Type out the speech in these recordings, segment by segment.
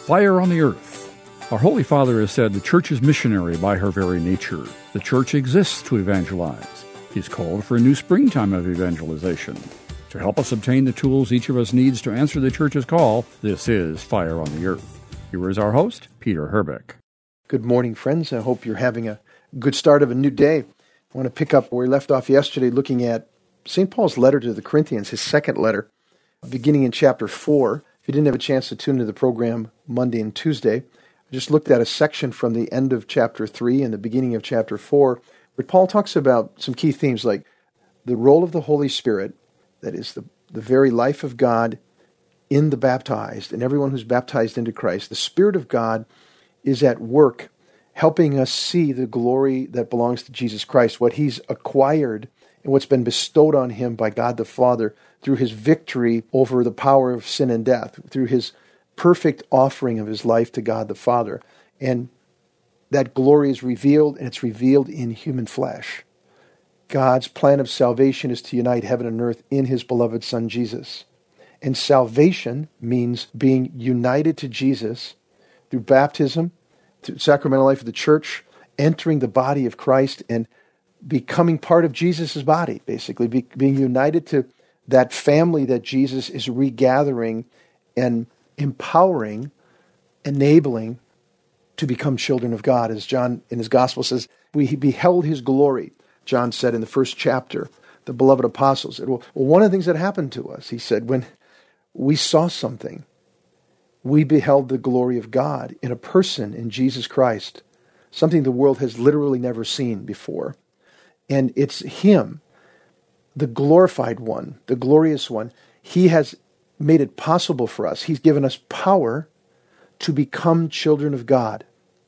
Fire on the Earth. Our Holy Father has said the Church is missionary by her very nature. The Church exists to evangelize. He's called for a new springtime of evangelization. To help us obtain the tools each of us needs to answer the Church's call, this is Fire on the Earth. Here is our host, Peter Herbeck. Good morning, friends. I hope you're having a good start of a new day. I want to pick up where we left off yesterday looking at St. Paul's letter to the Corinthians, his second letter, beginning in chapter 4. If you didn't have a chance to tune into the program Monday and Tuesday, I just looked at a section from the end of chapter 3 and the beginning of chapter 4, where Paul talks about some key themes like the role of the Holy Spirit, that is the very life of God in the baptized and everyone who's baptized into Christ. The Spirit of God is at work helping us see the glory that belongs to Jesus Christ, what he's acquired and what's been bestowed on him by God the Father through his victory over the power of sin and death, through his perfect offering of his life to God the Father. And that glory is revealed, and it's revealed in human flesh. God's plan of salvation is to unite heaven and earth in his beloved Son, Jesus. And salvation means being united to Jesus through baptism, through sacramental life of the church, entering the body of Christ and becoming part of Jesus' body, basically, being united to that family that Jesus is regathering and empowering, enabling to become children of God. As John in his gospel says, we beheld his glory, John said in the first chapter, the beloved apostles said, well, one of the things that happened to us, he said, when we saw something, we beheld the glory of God in a person, in Jesus Christ, something the world has literally never seen before. And it's him, the glorified one, the glorious one. He has made it possible for us. He's given us power to become children of God.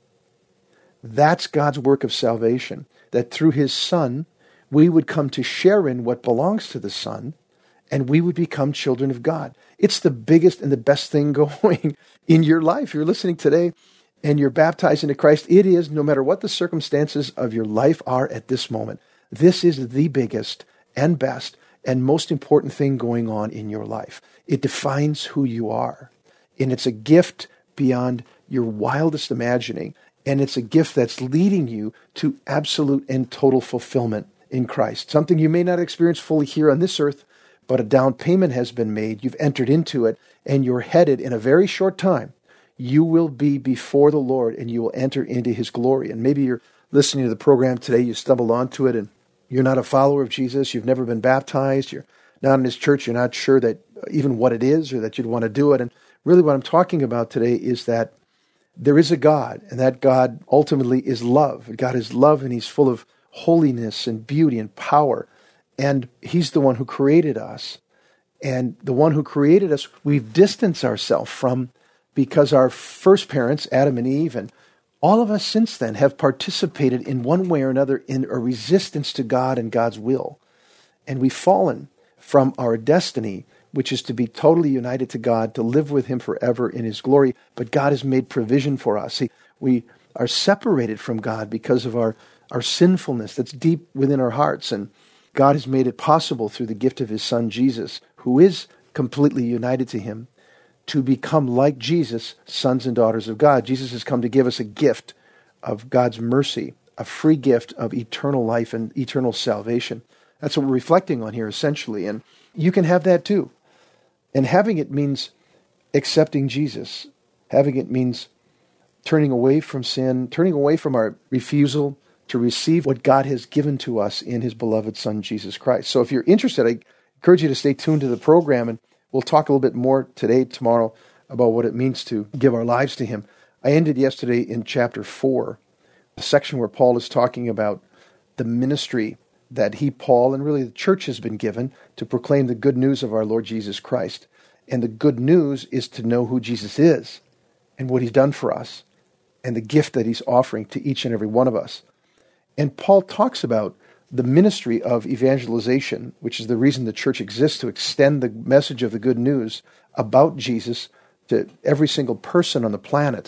That's God's work of salvation, that through his Son, we would come to share in what belongs to the Son, and we would become children of God. It's the biggest and the best thing going in your life. You're listening today and you're baptized into Christ. It is, no matter what the circumstances of your life are at this moment, this is the biggest and best and most important thing going on in your life. It defines who you are. And it's a gift beyond your wildest imagining. And it's a gift that's leading you to absolute and total fulfillment in Christ. Something you may not experience fully here on this earth, but a down payment has been made. You've entered into it, and you're headed in a very short time. You will be before the Lord, and you will enter into his glory. And maybe you're listening to the program today, you stumbled onto it, and you're not a follower of Jesus, you've never been baptized, you're not in his church, you're not sure that even what it is or that you'd want to do it. And really what I'm talking about today is that there is a God, and that God ultimately is love. God is love, and he's full of holiness and beauty and power. And he's the one who created us. And the one who created us, we've distanced ourselves from because our first parents, Adam and Eve, and all of us since then have participated in one way or another in a resistance to God and God's will. And we've fallen from our destiny, which is to be totally united to God, to live with him forever in his glory. But God has made provision for us. See, we are separated from God because of our sinfulness that's deep within our hearts. And God has made it possible through the gift of his Son, Jesus, who is completely united to him, to become like Jesus, sons and daughters of God. Jesus has come to give us a gift of God's mercy, a free gift of eternal life and eternal salvation. That's what we're reflecting on here, essentially. And you can have that too. And having it means accepting Jesus. Having it means turning away from sin, turning away from our refusal to receive what God has given to us in his beloved Son, Jesus Christ. So if you're interested, I encourage you to stay tuned to the program, and we'll talk a little bit more today, tomorrow, about what it means to give our lives to him. I ended yesterday in chapter 4, a section where Paul is talking about the ministry that he, Paul, and really the church has been given to proclaim the good news of our Lord Jesus Christ. And the good news is to know who Jesus is and what he's done for us and the gift that he's offering to each and every one of us. And Paul talks about the ministry of evangelization, which is the reason the church exists, to extend the message of the good news about Jesus to every single person on the planet.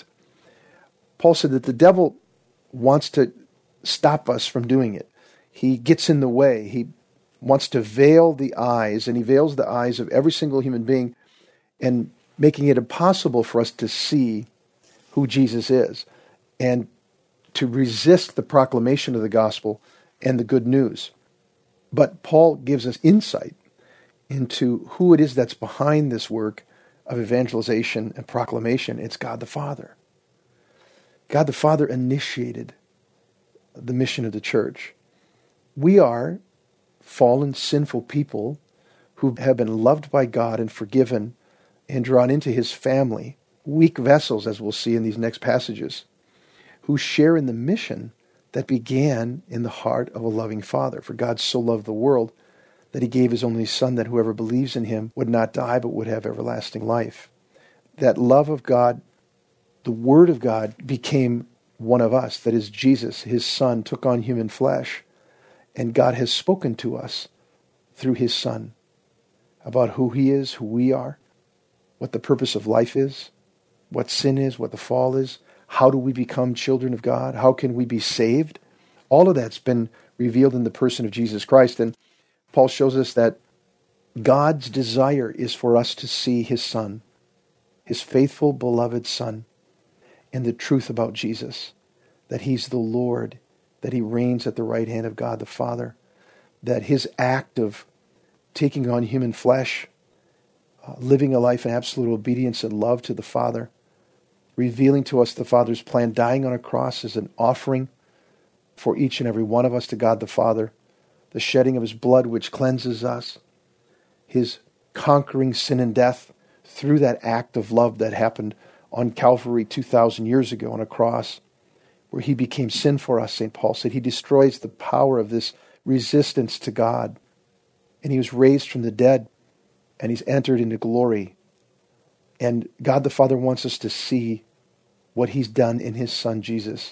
Paul said that the devil wants to stop us from doing it. He gets in the way. He wants to veil the eyes, and he veils the eyes of every single human being, and making it impossible for us to see who Jesus is and to resist the proclamation of the gospel and the good news. But Paul gives us insight into who it is that's behind this work of evangelization and proclamation. It's God the Father. God the Father initiated the mission of the church. We are fallen, sinful people who have been loved by God and forgiven and drawn into his family, weak vessels, as we'll see in these next passages, who share in the mission that began in the heart of a loving Father. For God so loved the world that he gave his only Son, that whoever believes in him would not die but would have everlasting life. That love of God, the Word of God, became one of us. That is, Jesus, his Son, took on human flesh, and God has spoken to us through his Son about who he is, who we are, what the purpose of life is, what sin is, what the fall is, how do we become children of God, how can we be saved. All of that's been revealed in the person of Jesus Christ. And Paul shows us that God's desire is for us to see his Son, his faithful, beloved Son, and the truth about Jesus, that he's the Lord, that he reigns at the right hand of God the Father, that his act of taking on human flesh, living a life in absolute obedience and love to the Father, revealing to us the Father's plan, dying on a cross as an offering for each and every one of us to God the Father, the shedding of his blood which cleanses us, his conquering sin and death through that act of love that happened on Calvary 2,000 years ago on a cross, where he became sin for us. St. Paul said he destroys the power of this resistance to God. And he was raised from the dead, and he's entered into glory. And God the Father wants us to see what he's done in his Son Jesus,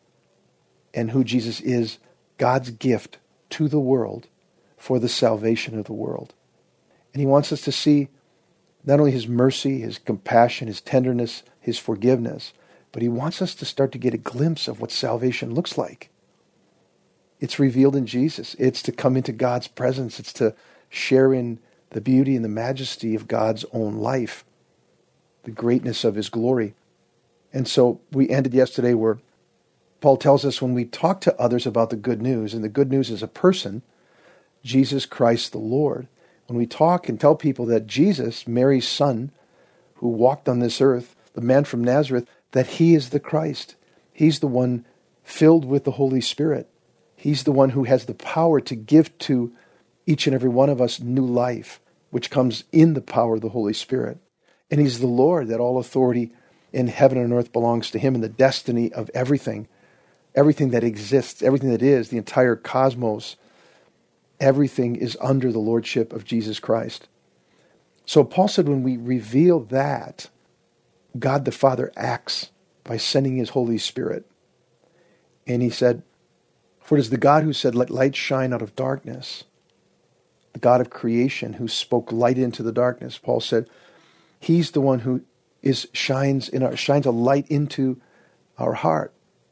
and who Jesus is, God's gift to the world for the salvation of the world. And he wants us to see not only his mercy, his compassion, his tenderness, his forgiveness, but he wants us to start to get a glimpse of what salvation looks like. It's revealed in Jesus. It's to come into God's presence. It's to share in the beauty and the majesty of God's own life, the greatness of his glory. And so we ended yesterday where Paul tells us when we talk to others about the good news, and the good news is a person, Jesus Christ the Lord, when we talk and tell people that Jesus, Mary's son, who walked on this earth, the man from Nazareth, that he is the Christ. He's the one filled with the Holy Spirit. He's the one who has the power to give to each and every one of us new life, which comes in the power of the Holy Spirit. And he's the Lord, that all authority in heaven and earth belongs to him, and the destiny of everything that exists, everything that is, the entire cosmos, everything is under the lordship of Jesus Christ. So Paul said when we reveal that, God the Father acts by sending his Holy Spirit. And he said, for it is the God who said, let light shine out of darkness, the God of creation who spoke light into the darkness. Paul said, he's the one who shines a light into our heart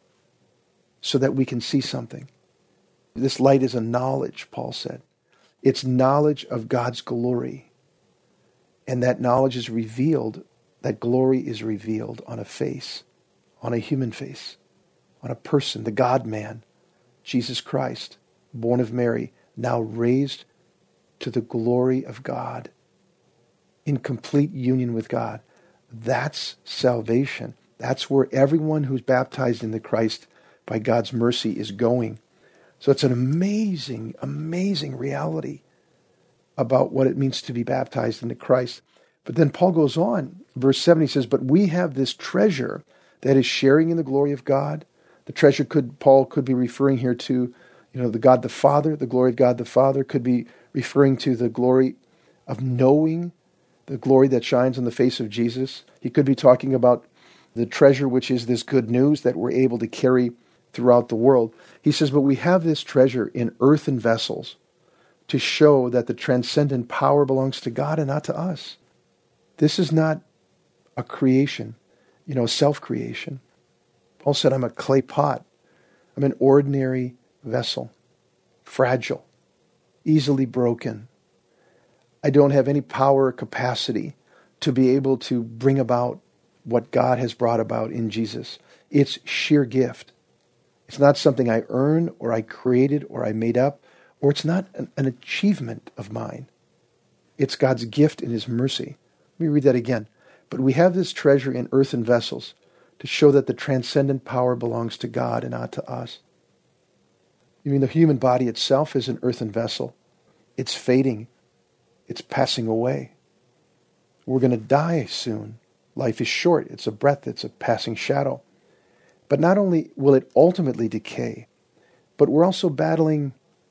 so that we can see something. This light is a knowledge, Paul said. It's knowledge of God's glory. And that knowledge is revealed, that glory is revealed on a face, on a human face, on a person, the God-man, Jesus Christ, born of Mary, now raised to the glory of God, in complete union with God. That's salvation. That's where everyone who's baptized into Christ by God's mercy is going. So it's an amazing, amazing reality about what it means to be baptized into Christ. But then Paul goes on, verse 7, he says, but we have this treasure that is sharing in the glory of God. The treasure Paul could be referring here to, the God the Father, the glory of God the Father, could be referring to the glory of knowing the glory that shines on the face of Jesus. He could be talking about the treasure, which is this good news that we're able to carry throughout the world. He says, but we have this treasure in earthen vessels to show that the transcendent power belongs to God and not to us. This is not a creation, self-creation. Paul said, I'm a clay pot. I'm an ordinary vessel, fragile, easily broken. I don't have any power or capacity to be able to bring about what God has brought about in Jesus. It's sheer gift. It's not something I earn or I created or I made up, or it's not an achievement of mine. It's God's gift in his mercy. Let me read that again. But we have this treasure in earthen vessels to show that the transcendent power belongs to God and not to us. You mean the human body itself is an earthen vessel? It's fading. It's passing away. We're going to die soon. Life is short. It's a breath. It's a passing shadow. But not only will it ultimately decay, but we're also battling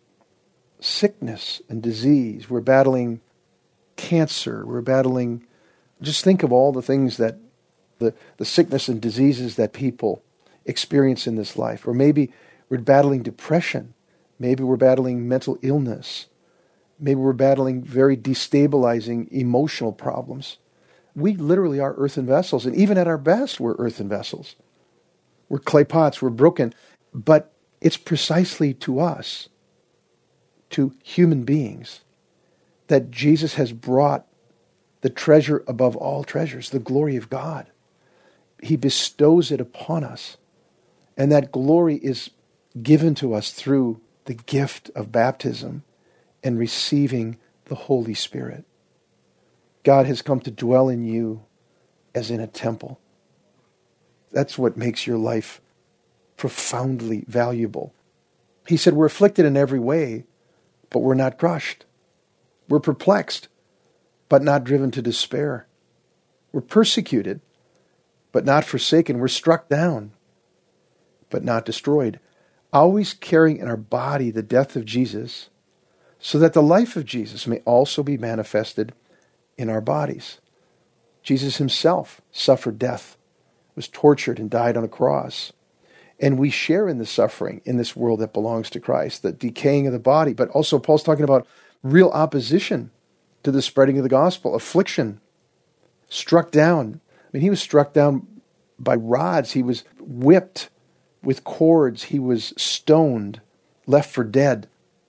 sickness and disease. We're battling cancer. We're battling, just think of all the things that the sickness and diseases that people experience in this life. Or maybe we're battling depression. Maybe we're battling mental illness. Maybe we're battling very destabilizing emotional problems. We literally are earthen vessels. And even at our best, we're earthen vessels. We're clay pots. We're broken. But it's precisely to us, to human beings, that Jesus has brought the treasure above all treasures, the glory of God. He bestows it upon us. And that glory is given to us through the gift of baptism and receiving the Holy Spirit. God has come to dwell in you as in a temple. That's what makes your life profoundly valuable. He said, we're afflicted in every way, but we're not crushed. We're perplexed, but not driven to despair. We're persecuted, but not forsaken. We're struck down, but not destroyed. Always carrying in our body the death of Jesus, so that the life of Jesus may also be manifested in our bodies. Jesus himself suffered death, was tortured, and died on a cross. And we share in the suffering in this world that belongs to Christ, the decaying of the body. But also Paul's talking about real opposition to the spreading of the gospel, affliction, struck down. I mean, he was struck down by rods. He was whipped with cords. He was stoned, left for dead.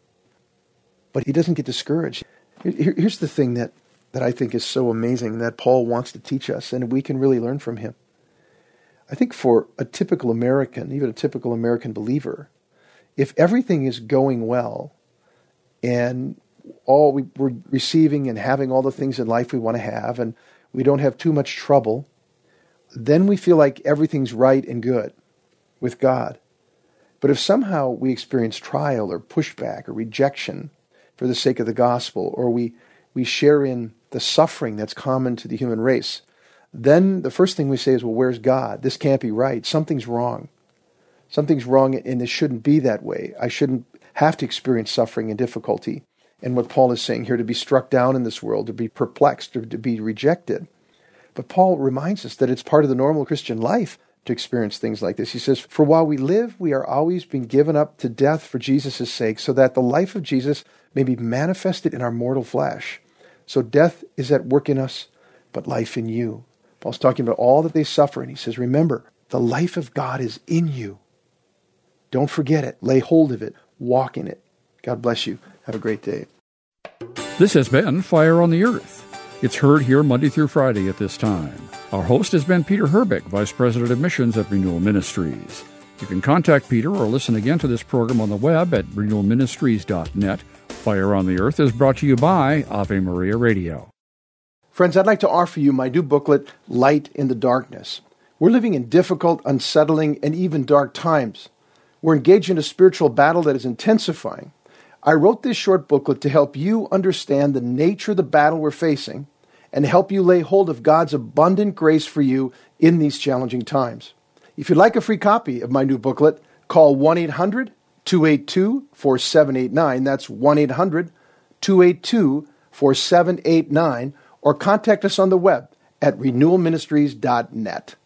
But he doesn't get discouraged. Here's the thing that I think is so amazing that Paul wants to teach us, and we can really learn from him. I think for a typical American, even a typical American believer, if everything is going well and we're receiving and having all the things in life we want to have, and we don't have too much trouble, then we feel like everything's right and good with God. But if somehow we experience trial or pushback or rejection for the sake of the gospel, or we share in the suffering that's common to the human race, then the first thing we say is, well, where's God? This can't be right. Something's wrong. Something's wrong, and it shouldn't be that way. I shouldn't have to experience suffering and difficulty. And what Paul is saying here, to be struck down in this world, to be perplexed, or to be rejected. But Paul reminds us that it's part of the normal Christian life to experience things like this. He says, for while we live, we are always being given up to death for Jesus' sake, so that the life of Jesus may be manifested in our mortal flesh. So death is at work in us, but life in you. Paul's talking about all that they suffer, and he says, remember, the life of God is in you. Don't forget it. Lay hold of it. Walk in it. God bless you. Have a great day. This has been Fire on the Earth. It's heard here Monday through Friday at this time. Our host has been Peter Herbeck, Vice President of Missions at Renewal Ministries. You can contact Peter or listen again to this program on the web at renewalministries.net. Fire on the Earth is brought to you by Ave Maria Radio. Friends, I'd like to offer you my new booklet, Light in the Darkness. We're living in difficult, unsettling, and even dark times. We're engaged in a spiritual battle that is intensifying. I wrote this short booklet to help you understand the nature of the battle we're facing and help you lay hold of God's abundant grace for you in these challenging times. If you'd like a free copy of my new booklet, call 1-800-282-4789. That's 1-800-282-4789. Or contact us on the web at renewalministries.net.